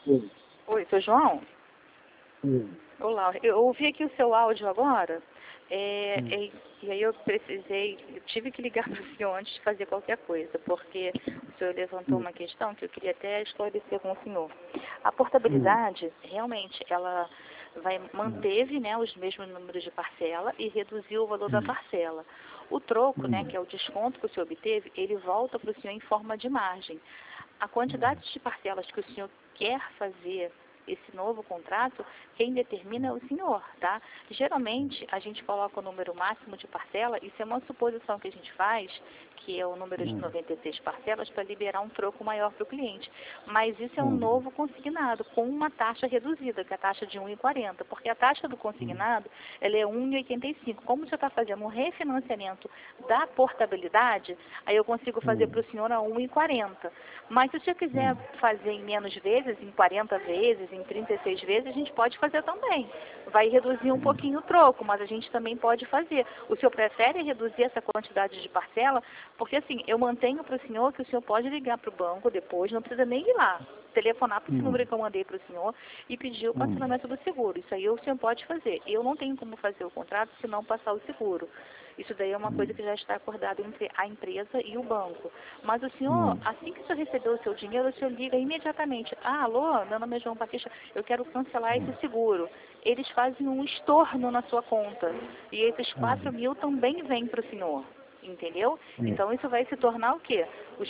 Oi. Oi, seu João? Oi. Olá, eu ouvi aqui o seu áudio agora, Hum. e aí eu tive que ligar para o senhor antes de fazer qualquer coisa, porque o senhor levantou Hum. uma questão que eu queria até esclarecer com o senhor. A Hum. portabilidade, realmente, ela Hum. manteve, né, os mesmos números de parcela e reduziu o valor da Hum. parcela. O troco, né, Hum. que é o desconto que o senhor obteve, ele volta para o senhor em forma de margem. A quantidade de parcelas que o senhor quer fazer esse novo contrato, quem determina é o senhor, tá? Geralmente, a gente coloca o número máximo de parcela, isso é uma suposição que a gente faz, que é o número de Hum. 96 parcelas, para liberar um troco maior para o cliente. Mas isso é um Hum. novo consignado, com uma taxa reduzida, que é a taxa de 1,40, porque a taxa do consignado, ela é 1,85. Como o senhor está fazendo um refinanciamento da portabilidade, aí eu consigo fazer para o senhor a 1,40. Mas se o senhor quiser fazer em menos vezes, em 40 vezes, em 36 vezes, a gente pode fazer também. Vai reduzir um pouquinho o troco, mas a gente também pode fazer. O senhor prefere reduzir essa quantidade de parcela? Porque assim, eu mantenho para o senhor que o senhor pode ligar para o banco depois, não precisa nem ir lá. Telefonar para esse número que eu mandei para o senhor e pedir o cancelamento do seguro. Isso aí o senhor pode fazer. Eu não tenho como fazer o contrato se não passar o seguro. Isso daí é uma coisa que já está acordada entre a empresa e o banco. Mas o senhor, assim que o senhor receber o seu dinheiro, o senhor liga imediatamente. Ah, alô, meu nome é João Batista, eu quero cancelar esse seguro. Eles fazem um estorno na sua conta. E esses 4 mil também vêm para o senhor. Entendeu? Então isso vai se tornar o quê? Os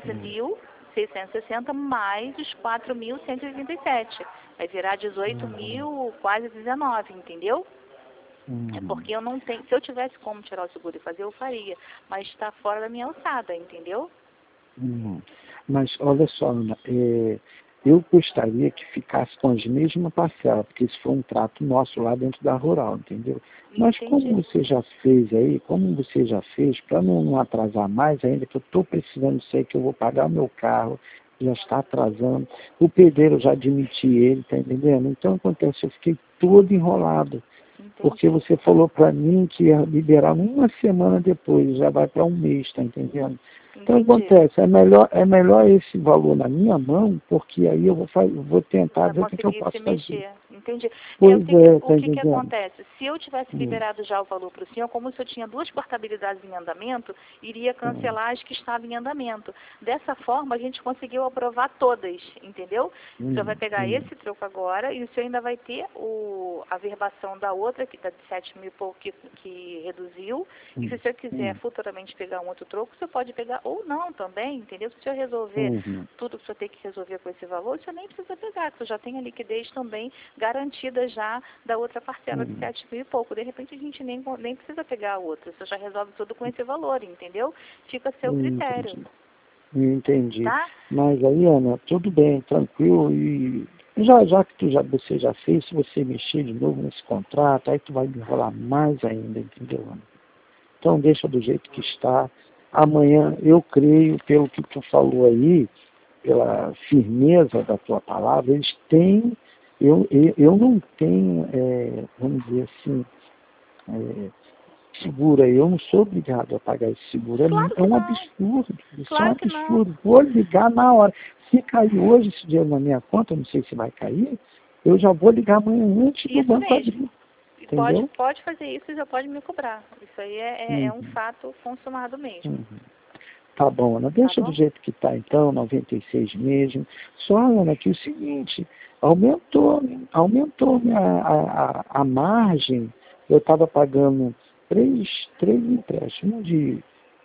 14.660 mais os 4.187. Vai virar 18 mil, quase 19, entendeu? É porque eu não tenho. Se eu tivesse como tirar o seguro e fazer, eu faria. Mas está fora da minha alçada, entendeu? Mas olha só, Ana, eu gostaria que ficasse com as mesmas parcelas, porque isso foi um trato nosso lá dentro da Rural, entendeu? Mas Entendi. como você já fez aí, para não atrasar mais ainda, que eu estou precisando disso aí, que eu vou pagar o meu carro, já está atrasando, o pedreiro eu já admiti ele, tá entendendo? Então acontece, eu fiquei todo enrolado, porque Entendi. você falou para mim que ia liberar uma semana depois, já vai para um mês, tá entendendo? Então Entendi. acontece, é melhor esse valor na minha mão, porque aí eu vou tentar Vai ver o que eu conseguir se posso fazer. mexer. Entendi. Pois é, O tá que entendendo? acontece? Se eu tivesse liberado já o valor para o senhor, como o senhor tinha duas portabilidades em andamento, iria cancelar as que estavam em andamento. Dessa forma, a gente conseguiu aprovar todas, entendeu? O senhor vai pegar esse troco agora e o senhor ainda vai ter a verbação da outra, que está de 7 mil e pouco, que reduziu. E se o senhor quiser futuramente pegar um outro troco, o senhor pode pegar ou não também, entendeu? Se o senhor resolver tudo que o senhor tem que resolver com esse valor, o senhor nem precisa pegar, que o senhor já tem a liquidez também garantida já da outra parcela de 7 mil e pouco. De repente a gente nem precisa pegar a outra, o senhor já resolve tudo com esse valor, entendeu? Fica a seu critério, Entendi. tá? Mas aí, Ana, tudo bem, tranquilo, e já que você já fez, se você mexer de novo nesse contrato, aí tu vai me enrolar mais ainda, entendeu, Ana? Então deixa do jeito que está. Amanhã, eu creio, pelo que tu falou aí, pela firmeza da tua palavra, eles têm, eu não tenho, vamos dizer assim, seguro aí, eu não sou obrigado a pagar esse seguro, Claro é que um não, absurdo, isso é um claro que não. absurdo, vou ligar na hora, se cair hoje esse dinheiro na minha conta, eu não sei se vai cair, eu já vou ligar amanhã antes do Isso banco mesmo. abrir, E entendeu? pode fazer isso e já pode me cobrar. Isso aí é um fato consumado mesmo, Uhum. Tá bom, Ana, tá deixa do bom? jeito que está então, 96 mesmo. Só, Ana, que o seguinte, aumentou a margem, eu estava pagando três empréstimos, um de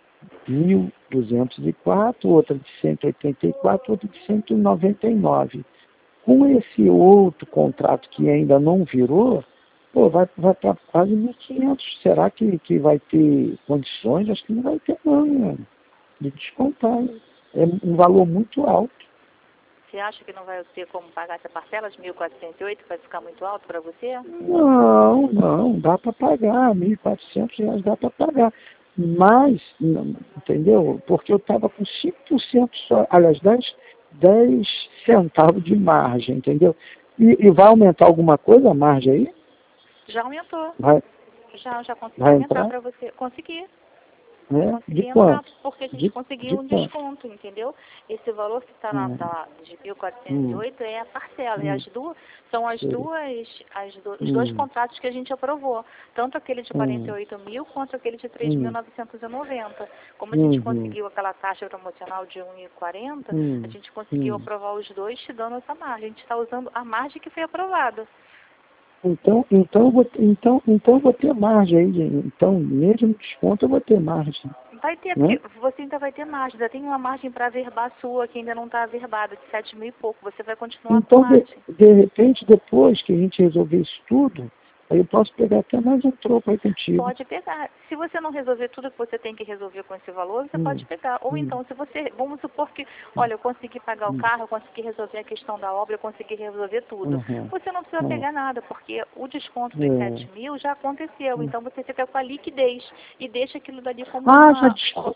1.204, outra de 184, outra de 199. Com esse outro contrato que ainda não virou, pô, vai para quase 1.500. Será que vai ter condições? Acho que não vai ter não, né? De descontar. É um valor muito alto. Você acha que não vai ter como pagar essa parcela de 1.408, vai ficar muito alto para você? Não, dá para pagar, R$ 1.400 dá para pagar. Mas, entendeu? Porque eu estava com 5% só, aliás, 10 centavos de margem, entendeu? E vai aumentar alguma coisa a margem aí? Já aumentou. Vai, Já consegui vai aumentar entrar? para você. Consegui. né? Consegui De entrar, quanto? porque a gente De conseguiu um quanto? desconto, entendeu? Esse valor que está na de 1.408 é a parcela. E as duas, são as Sei. os dois contratos que a gente aprovou. Tanto aquele de 48 mil quanto aquele de 3.990. Como a gente conseguiu aquela taxa promocional de 1,40, a gente conseguiu aprovar os dois te dando essa margem. A gente está usando a margem que foi aprovada. Então eu vou ter margem aí. Então, mesmo desconto, eu vou ter margem. Vai ter, né? porque você ainda vai ter margem. Ainda tem uma margem para averbar sua, que ainda não está averbada, de 7 mil e pouco. Você vai continuar com Então, margem. de repente, depois que a gente resolver isso tudo, aí eu posso pegar até mais um troco aí contigo. Pode pegar. Se você não resolver tudo que você tem que resolver com esse valor, você pode pegar. Ou então, se você, vamos supor que, olha, eu consegui pagar o carro, eu consegui resolver a questão da obra, eu consegui resolver tudo. Você não precisa pegar nada, porque o desconto dos 7 mil já aconteceu. Então, você fica com a liquidez e deixa aquilo dali como tá, uma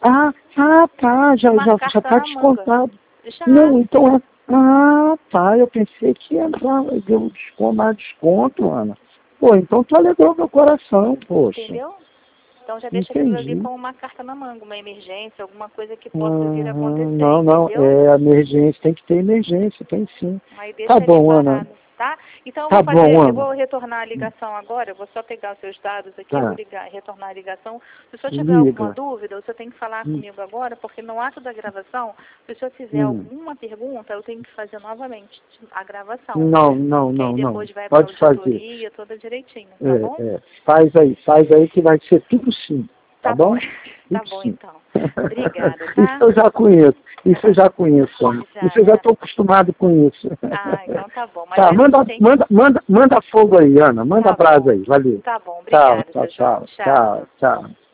já carta está na manga. descontado. Já. Não, então tá, eu pensei que ia entrar, deu mais desconto, Ana. Pô, então tu alegrou meu coração, poxa. Entendeu? Então já deixa aquilo ali Entendi. como uma carta na manga, uma emergência, alguma coisa que possa vir a acontecer, Não, entendeu? emergência, tem que ter emergência, tem sim. Aí deixa Tá ali bom, Ana. parado, tá? Então eu Tá vou fazer, bom, eu Ana. vou retornar a ligação agora, eu vou só pegar os seus dados aqui, Tá. eu vou retornar a ligação. Se o senhor tiver Liga. alguma dúvida, o senhor tem que falar comigo agora, porque no ato da gravação, se o senhor fizer alguma pergunta, eu tenho que fazer novamente a gravação. Não. Aí depois vai para a auditoria, toda direitinho, tá bom? Faz aí que vai ser tudo sim, tá bom? Tá bom, então. Obrigada, tá? Isso eu já conheço, Ana. Isso eu já estou acostumado com isso. Então tá bom. Mas Tá, manda fogo aí, Ana. Manda brasa aí, valeu. Tá bom, obrigada. Tchau.